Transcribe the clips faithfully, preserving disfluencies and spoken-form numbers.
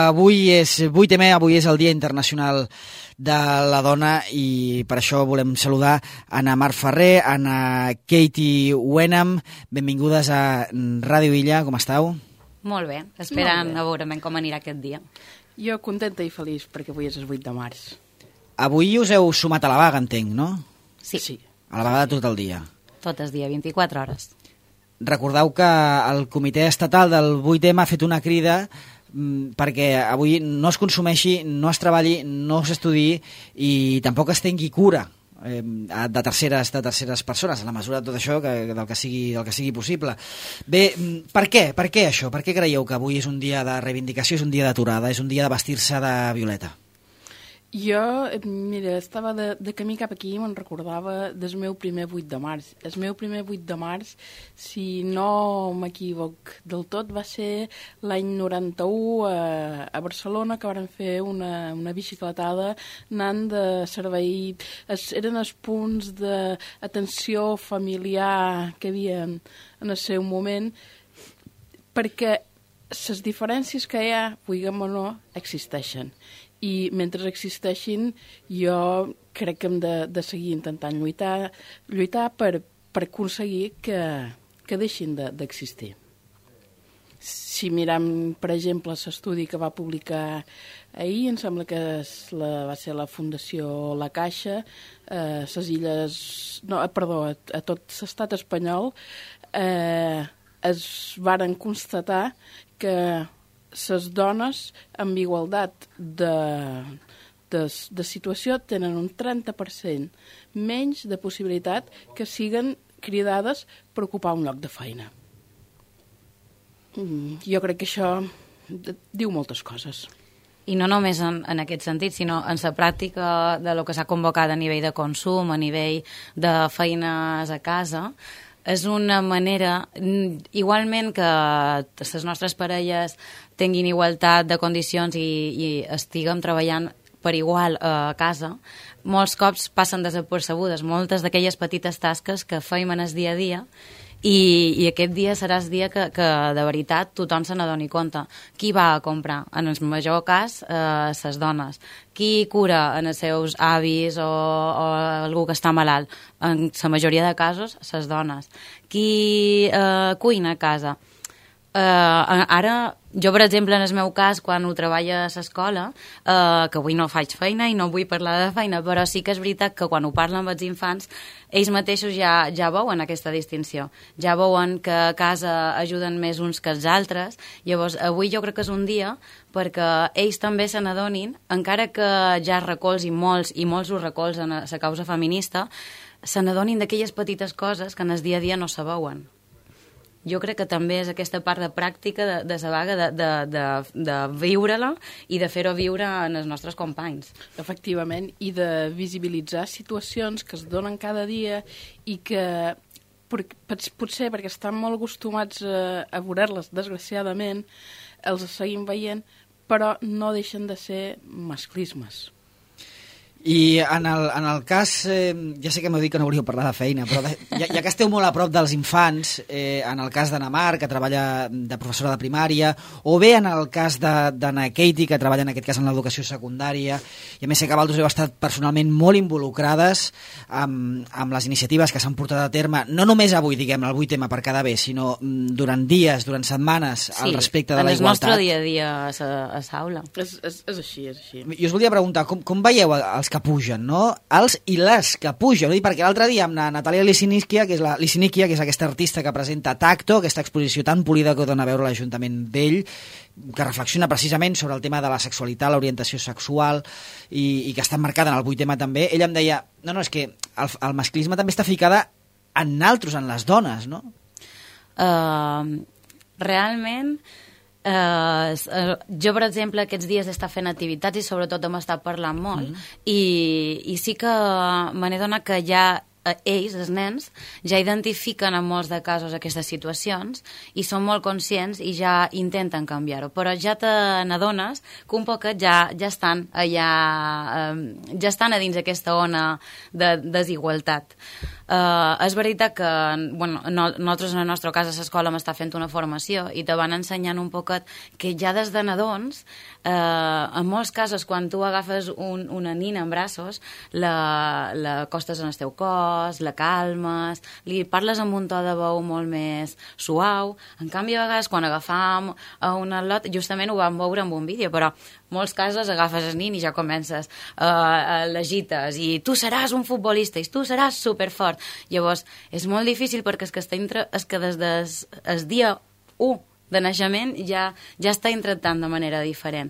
Avui és vuit eme, avui és el Dia Internacional de la Dona i per això volem saludar Anna Mar Ferrer, Anna Katie Wenham. Benvingudes a Ràdio Illa, com estàu? Molt bé, esperant a veure com anirà aquest dia. Jo contenta i feliç perquè avui és el vuit de març. Avui us heu sumat a la vaga, entenc, no? Sí. Sí. A la vaga de tot el dia. Tot el dia, vint-i-quatre hores. Recordeu que el Comitè Estatal del vuit eme ha fet una crida perquè avui no es consumeixi, no es treballi, no s'estudiï i tampoc es tingui cura eh, de, terceres, de terceres persones, a la mesura de tot això que, del, que sigui, del que sigui possible. Bé, per què? Per què això? Per què creieu que avui és un dia de reivindicació, és un dia d'aturada, és un dia de vestir-se de violeta? Jo, mira, estava de, de camí cap aquí i me'n recordava del meu primer vuit de març. El meu primer vuit de març, si no m'equivoc del tot, va ser l'any noranta-u a, a Barcelona, que varen fer una, una bicicletada anant de servei. Es, eren els punts d'atenció familiar que hi havia en el seu moment, perquè les diferències que hi ha, vulguem o no, existeixen. I mentre existeixin jo crec que hem de, de seguir intentant lluitar, lluitar per, per aconseguir que, que deixin d'existir. Si mirem, per exemple, l'estudi que va publicar ahir, em sembla que és la, va ser la Fundació La Caixa, eh, les illes, no, perdó, a, a tot l'estat espanyol, eh, es varen constatar que les dones amb igualtat de, de, de situació tenen un trenta per cent menys de possibilitat que siguen cridades per ocupar un lloc de feina. Jo crec que això diu moltes coses. I no només en, en aquest sentit, sinó en la pràctica de lo que s'ha convocat a nivell de consum, a nivell de feines a casa. És una manera, igualment que les nostres parelles tinguin igualtat de condicions i, i estiguem treballant per igual a casa, molts cops passen desapercebudes moltes d'aquelles petites tasques que feim en el dia a dia i, i aquest dia serà el dia que, que de veritat tothom se n'adoni compte. Qui va a comprar? En el major cas, eh, les dones. Qui cura en els seus avis o, o algú que està malalt? En la majoria de casos, les dones. Qui eh, cuina a casa? Uh, ara, jo, per exemple, en el meu cas, quan ho treballo a l'escola, uh, que avui no faig feina i no vull parlar de feina, però sí que és veritat que quan ho parlo amb els infants, ells mateixos ja, ja veuen aquesta distinció. Ja veuen que a casa ajuden més uns que els altres. Llavors, avui jo crec que és un dia perquè ells també se n'adonin, encara que ja es recolzin molts, i molts ho recolzen a la causa feminista, se n'adonin d'aquelles petites coses que en el dia a dia no se veuen. Jo crec que també és aquesta part de pràctica de, de la vaga, de, de, de, de viure-la i de fer-ho viure en els nostres companys. Efectivament, i de visibilitzar situacions que es donen cada dia i que potser perquè estan molt acostumats a, a veure-les, desgraciadament, els seguim veient, però no deixen de ser masclismes. I en el, en el cas, eh, ja sé que m'heu dit que no volíeu parlar de feina, però de, ja, ja que esteu molt a prop dels infants, eh, en el cas d'Anna Mar, que treballa de professora de primària, o bé en el cas d'Anna Katie, que treballa en aquest cas en l'educació secundària, i a més sé que vosaltres heu estat personalment molt involucrades amb, amb les iniciatives que s'han portat a terme, no només avui, diguem, el vuit eme per cada bé, sinó durant dies, durant setmanes, sí, al respecte de la igualtat. Sí, en el nostre dia a dia a l'aula. És, és, és així, és així. I us volia preguntar, com, com veieu els que pugen, no? Els i les que pugen, no? Perquè l'altre dia amb la Natàlia Lisinickia, que és la Lisinickia, que és aquesta artista que presenta Tacto, aquesta exposició tan polida que dona a veure l'Ajuntament d'ell, que reflexiona precisament sobre el tema de la sexualitat, l'orientació sexual, i, i que està marcada en el vuit eme també, ella em deia, no, no, és que el, el masclisme també està ficada en altres, en les dones, no? Uh, realment... Uh, uh, jo, per exemple, aquests dies he estat fent activitats i sobretot hem estat parlant molt, mm. i, i sí que me n'he donat que hi ha ells, els nens, ja identifiquen en molts de casos aquestes situacions i són molt conscients i ja intenten canviar-ho, però ja te n'adones que un poquet ja, ja estan allà, eh, ja estan a dins aquesta ona de desigualtat. Uh, és veritat que bueno, no, nosaltres en la nostra casa a l'escola m'està fent una formació i te van ensenyant un poquet que ja des de nadons uh, en molts casos quan tu agafes un, una nina en braços la, la costes en el teu cos, la calmes, li parles amb un to de veu molt més suau. En canvi a vegades quan agafam a un atleta, justament ho vam veure en un vídeo, però molts casos agafes el nin i ja comences uh, a l'agites i tu seràs un futbolista i tu seràs superfort. Llavors és molt difícil perquè és que, està entre, és que des del el dia u de naixement ja, ja està tractant de manera diferent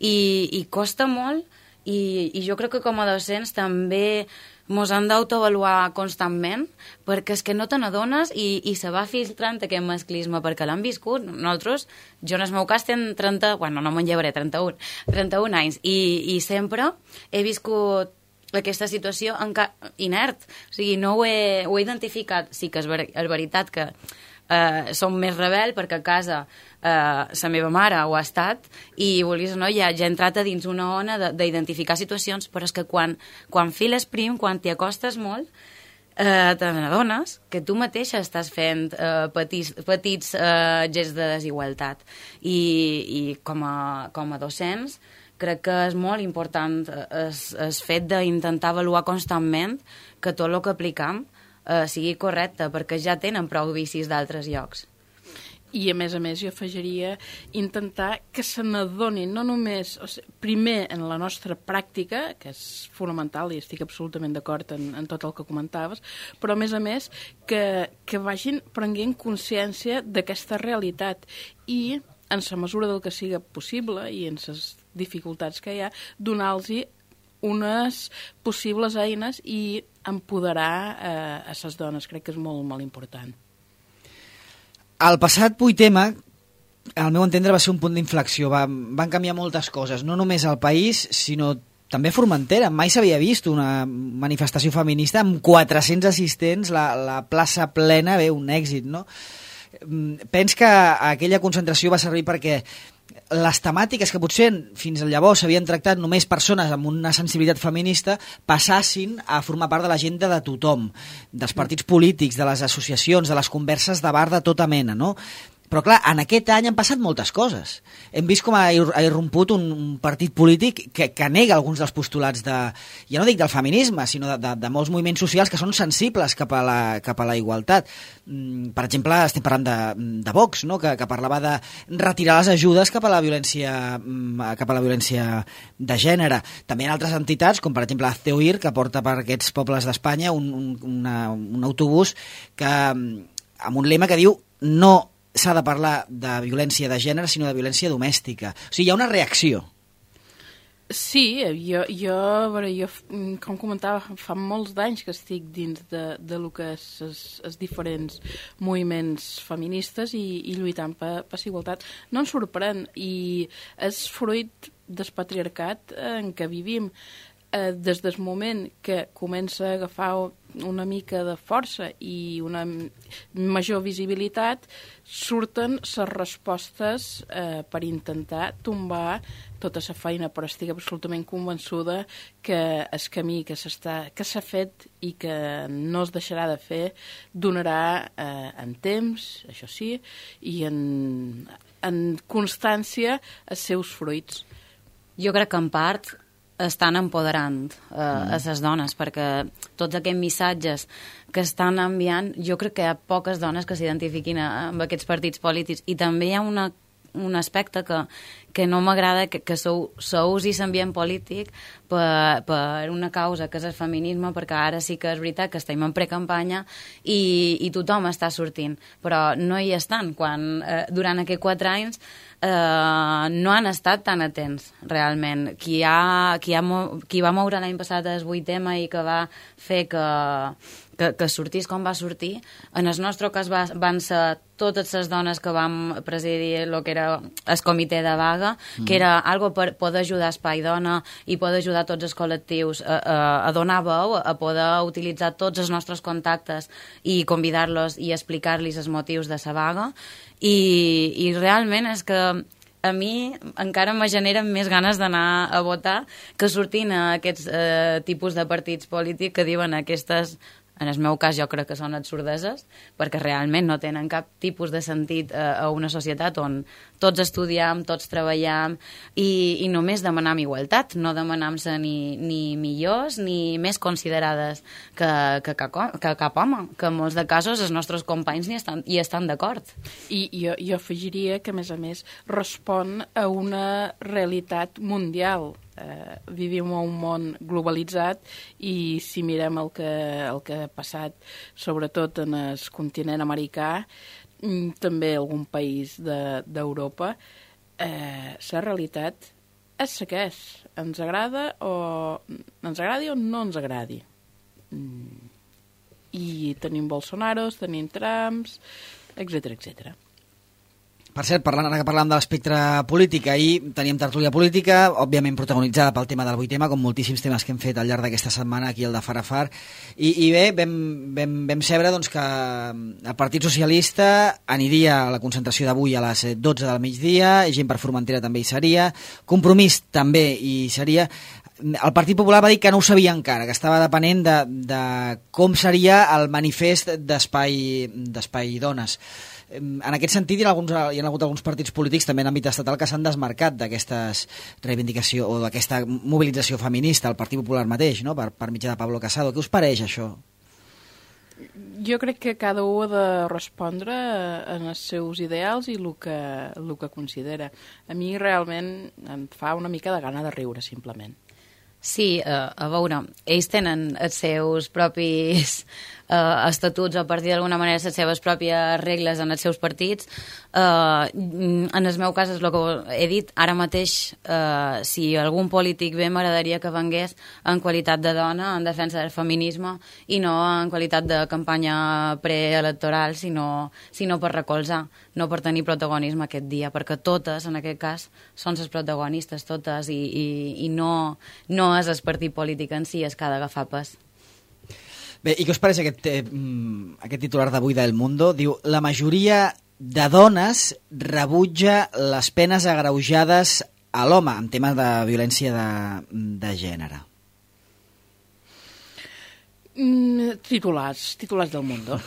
i, i costa molt i, i jo crec que com a docents també mos han d'autoavaluar constantment perquè és que no te n'adones i, i se va filtrant aquest masclisme perquè l'han viscut. Nosaltres, jo en el meu cas tenc trenta, bueno, no me'n llevaré, trenta-un, trenta-un anys i, i sempre he viscut aquesta situació enca... inert, o sigui, no ho he, ho he identificat, sí que és, ver és veritat que eh, som més rebel perquè a casa eh, la meva mare ho ha estat i vulguis o no, ja, ja he entrat a dins una ona d'identificar situacions, però és que quan, quan files prim, quan t'hi acostes molt, eh, te n'adones que tu mateixa estàs fent eh, petits, petits eh, gests de desigualtat i, i com, a, com a docents crec que és molt important el fet d'intentar avaluar constantment que tot el que aplicam eh, sigui correcte, perquè ja tenen prou vicis d'altres llocs. I, a més a més, jo afegiria intentar que se n'adonin, no només, o sigui, primer en la nostra pràctica, que és fonamental i estic absolutament d'acord en, en tot el que comentaves, però, a més a més, que, que vagin prenent consciència d'aquesta realitat i, en la mesura del que siga possible i en les dificultats que hi ha, donar-los unes possibles eines i empoderar eh, a les dones. Crec que és molt, molt important. El passat vuit eme, al meu entendre, va ser un punt d'inflexió. Va, van canviar moltes coses, no només al país, sinó també a Formentera. Mai s'havia vist una manifestació feminista amb quatre-cents assistents, la, la plaça plena, bé, un èxit, no? Pens que aquella concentració va servir perquè les temàtiques que potser fins llavors s'havien tractat només persones amb una sensibilitat feminista passassin a formar part de l'agenda de tothom, dels partits polítics, de les associacions, de les converses de bar de tota mena, no? Però clar, en aquest any han passat moltes coses. Hem vist com ha irromput un, un partit polític que, que nega alguns dels postulats de, ja no dic del feminisme, sinó de, de, de molts moviments socials que són sensibles cap a la, cap a la igualtat. Per exemple, estem parlant de, de Vox, no? que, que parlava de retirar les ajudes cap a la violència cap a la violència de gènere. També hi ha altres entitats, com per exemple CEOIR, que porta per aquests pobles d'Espanya un, un, una, un autobús que, amb un lema que diu no s'ha de parlar de violència de gènere, sinó de violència domèstica. O sigui, hi ha una reacció. Sí, jo, jo, veure, jo com comentava, fa molts d'anys que estic dins de, de lo que és els, els diferents moviments feministes i, i lluitant per, per igualtat. No ens sorprèn, i és fruit del patriarcat en què vivim. Eh, des del moment que comença a agafar una mica de força i una major visibilitat, surten les respostes eh, per intentar tombar tota la feina, però estic absolutament convençuda que el camí que s'està que s'ha fet i que no es deixarà de fer donarà eh, en temps, això sí, i en, en constància els seus fruits. Jo crec que en part estan empoderant eh, mm. a les dones, perquè tots aquests missatges que estan enviant, jo crec que hi ha poques dones que s'identifiquin amb aquests partits polítics, i també hi ha una, un aspecte que, que no m'agrada, que, que sou, sou i s'envien polític per, per una causa que és el feminisme, perquè ara sí que és veritat que estem en precampanya i, i tothom està sortint, però no hi estan, quan eh, durant aquests quatre anys Uh, no han estat tan atents realment. Qui, ha, qui, ha, qui va moure l'any passat el vuit eme i que va fer que, que, que sortís com va sortir. En el nostre cas va, van ser totes les dones que vam presidir el que era el comitè de vaga, mm. que era algo per poder ajudar Espai Dona i poder ajudar tots els col·lectius a, a, a donar veu, a poder utilitzar tots els nostres contactes i convidar-los i explicar-los els motius de la vaga. I, i realment és que a mi encara me generen més ganes d'anar a votar que sortint a aquests eh, tipus de partits polítics que diuen aquestes, en el meu cas jo crec que són absurdeses, perquè realment no tenen cap tipus de sentit eh, a una societat on tots estudiam, tots treballem i, i només demanam igualtat, no demanam-se ni, ni millors ni més considerades que, que, que, que cap home, que en molts de casos els nostres companys hi estan, hi estan d'acord. I jo, jo afegiria que, a més a més, respon a una realitat mundial. Eh, vivim en un món globalitzat i si mirem el que, el que ha passat sobretot en el continent americà, també algun país d'Europa, de, eh, la realitat és la que és. Ens agrada o ens agradi o no ens agradi. Mm. I tenim Bolsonaros, tenim Trumps, etcètera, etcètera. Per cert, parlant, ara que parlàvem de l'espectre polític, ahir teníem tertúlia política, òbviament protagonitzada pel tema del vuit ema, com moltíssims temes que hem fet al llarg d'aquesta setmana aquí al de Farafar, i, i bé, vam, vam, vam saber doncs, que el Partit Socialista aniria a la concentració d'avui a les dotze del migdia, Gent per Formentera també hi seria, Compromís també hi seria. El Partit Popular va dir que no ho sabia encara, que estava depenent de, de com seria el manifest d'Espai d'Espai Dones. En aquest sentit, hi ha, alguns, hi ha hagut alguns partits polítics també en àmbit estatal que s'han desmarcat d'aquesta reivindicació o d'aquesta mobilització feminista, el Partit Popular mateix, no? per, per mitjà de Pablo Casado. Què us pareix, això? Jo crec que cada un ha de respondre en els seus ideals i el que, el que considera. A mi realment em fa una mica de gana de riure, simplement. Sí, eh, a veure, ells tenen els seus propis eh, estatuts, a partir d'alguna manera les seves pròpies regles en els seus partits. Eh, en el meu cas és el que he dit, ara mateix eh, si algun polític bé m'agradaria que vengués en qualitat de dona, en defensa del feminisme i no en qualitat de campanya preelectoral, sinó, sinó per recolzar, no per tenir protagonisme aquest dia, perquè totes, en aquest cas, són les protagonistes, totes, i, i, i no, no és el partit polític en si, és que ha d'agafar pes. Bé, i què us pareix aquest, eh, aquest titular d'avui d'El Mundo? Diu, la majoria de dones rebutja les penes agreujades a l'home en temes de violència de, de gènere. Mm, titulars, titulars del Mundo.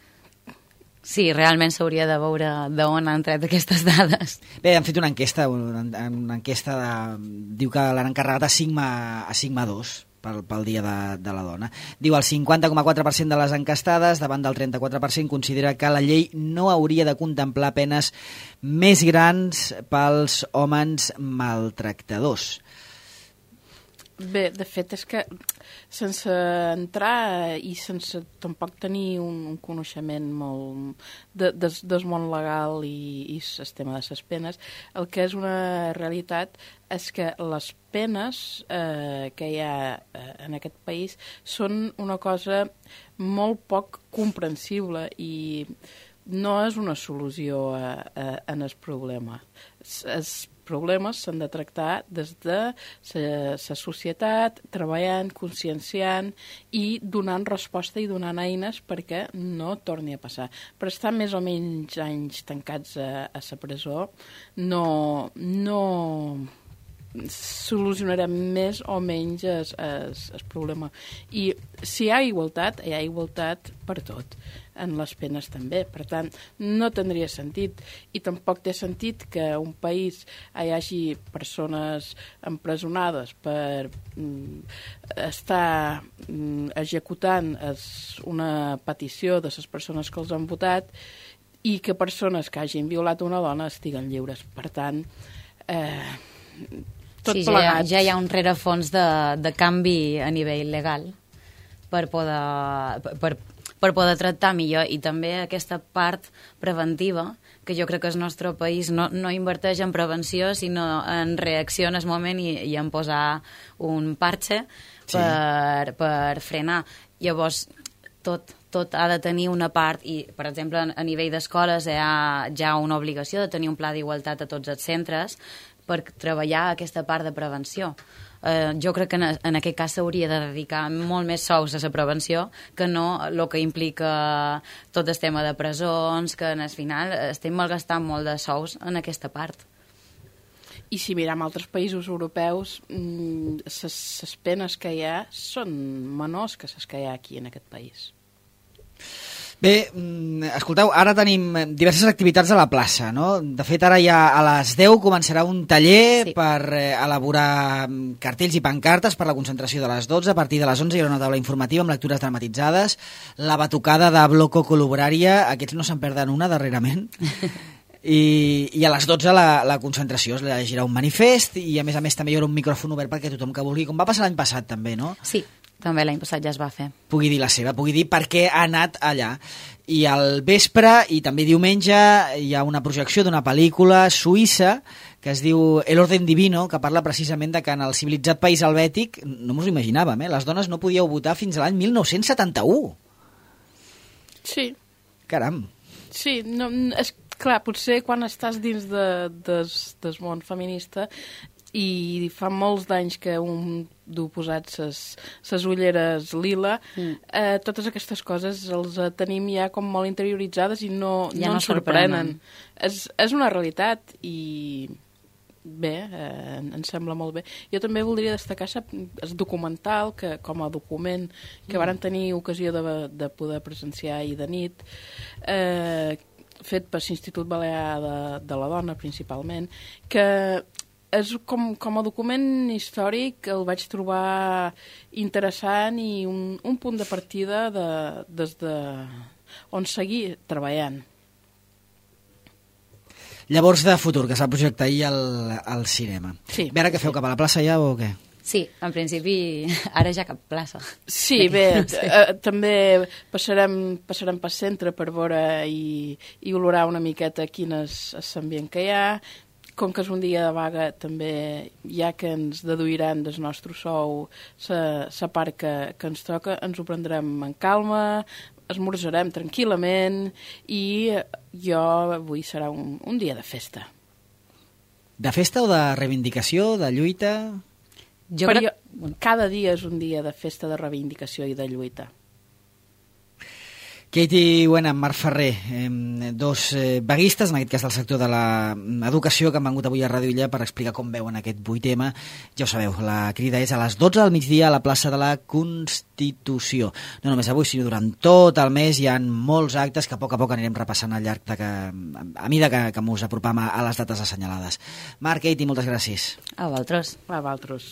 Sí, realment s'hauria de veure d'on han tret aquestes dades. Bé, han fet una enquesta, una, una enquesta de, diu que l'han encarregat a Sigma, a Sigma dos pel, pel Dia de, de la Dona. Diu el cinquanta coma quatre per cent de les enquestades, davant del trenta-quatre per cent, considera que la llei no hauria de contemplar penes més grans pels homes maltractadors. Bé, de fet, és que sense entrar i sense tampoc tenir un, un coneixement molt de, des, del món legal i, i el tema de les penes, el que és una realitat és que les penes eh, que hi ha eh, en aquest país són una cosa molt poc comprensible i no és una solució a, a, a el problema. Els problemes s'han de tractar des de la societat, treballant, conscienciant i donant resposta i donant eines perquè no torni a passar. Per estar més o menys anys tancats a, a la presó no, no solucionarem més o menys el, el, el problema. I si hi ha igualtat, hi ha igualtat per tot, en les penes també. Per tant, no tindria sentit. I tampoc té sentit que un país hi hagi persones empresonades per mm, estar mm, executant es, una petició de les persones que els han votat i que persones que hagin violat una dona estiguen lliures. Per tant, eh, tot sí, plegat. Ja, ja hi ha un rerefons de, de canvi a nivell legal per poder, per, per poder tractar millor, i també aquesta part preventiva que jo crec que el nostre país no, no inverteix en prevenció sinó en reacció en el moment i, i en posar un parche per, sí. per frenar. Llavors, tot, tot ha de tenir una part, i per exemple a nivell d'escoles hi ha ja una obligació de tenir un pla d'igualtat a tots els centres per treballar aquesta part de prevenció. Eh, jo crec que en, en aquest cas s'hauria de dedicar molt més sous a la prevenció que no el que implica tot el tema de presons, que al final estem malgastant molt de sous en aquesta part. I si miram altres països europeus, les penes que hi ha són menors que les que hi ha aquí en aquest país. Bé, escolteu, ara tenim diverses activitats a la plaça, no? De fet, ara ja a les deu començarà un taller sí. per eh, elaborar cartells i pancartes per la concentració de les dotze. A partir de les onze hi haurà una taula informativa amb lectures dramatitzades, la batucada de Bloco Col·laborària, aquests no se'n perden una darrerament, I, i a les dotze la, la concentració es llegirà un manifest i a més a més també hi haurà un micròfon obert perquè tothom que vulgui, com va passar l'any passat també, no? Sí, també l'any passat ja es va fer. Pugui dir la seva, pugui dir per què ha anat allà. I al vespre i també diumenge hi ha una projecció d'una pel·lícula suïssa que es diu El orden divino, que parla precisament de que en el civilitzat país helvètic, no mos ho imaginàvem, eh? Les dones no podíeu votar fins a l'any mil nou-cents setanta-u. Sí. Caram. Sí, no, és clar, potser quan estàs dins de, des, des món feminista i fa molts d'anys que un du posat ses ulleres lila, mm. eh, totes aquestes coses els tenim ja com molt interioritzades i no, ja no no ens sorprenen. És, és una realitat i bé, eh, em sembla molt bé. Jo també voldria destacar el documental, que com a document que mm. varen tenir ocasió de, de poder presenciar ahir de nit, eh, fet per l'Institut Balear de, de la Dona, principalment, que és com, com a document històric el vaig trobar interessant i un, un punt de partida de, des de on seguir treballant. Llavors, de futur, que s'ha projectat ahir al, al cinema. Sí. Bé, ara que feu cap a la plaça ja o què? Sí, en principi ara ja cap plaça. Sí, bé, eh, també passarem, passarem pel centre per veure i, i olorar una miqueta quin és l'ambient que hi ha. Com que és un dia de vaga, també ja que ens deduiran del nostre sou la part que, que ens toca, ens ho prendrem en calma, esmorzarem tranquil·lament i jo avui serà un, un dia de festa. De festa o de reivindicació, de lluita? Jo Però crec... jo, cada dia és un dia de festa, de reivindicació i de lluita. Katie Wenham, Marc Ferrer, eh, dos eh, vaguistes, en aquest cas del sector de l'educació, que han vengut avui a Ràdio Illa per explicar com veuen aquest vuit eme. Ja ho sabeu, la crida és a les dotze del migdia a la plaça de la Constitució. No només avui, sinó durant tot el mes hi ha molts actes que a poc a poc anirem repassant al llarg de que, a mida que, que mos apropam a, a les dates assenyalades. Marc, Katie, moltes gràcies. A vosaltres. A vosaltres.